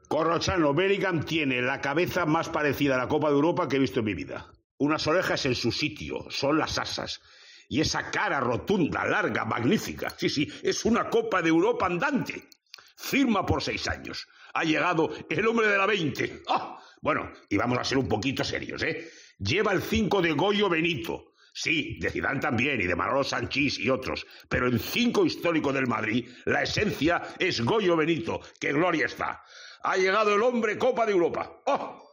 Corrochano, Bellingham tiene la cabeza más parecida a la Copa de Europa que he visto en mi vida. Unas orejas en su sitio, son las asas. Y esa cara rotunda, larga, magnífica. Sí, es una Copa de Europa andante. Firma por 6 años. Ha llegado el hombre de la 20. ¡Ah! Bueno, y vamos a ser un poquito serios, ¿eh? Lleva el 5 de Goyo Benito. Sí, de Zidane también, y de Manolo Sanchís y otros. Pero el 5 histórico del Madrid, la esencia es Goyo Benito. ¡Qué gloria está! Ha llegado el hombre Copa de Europa. ¡Oh!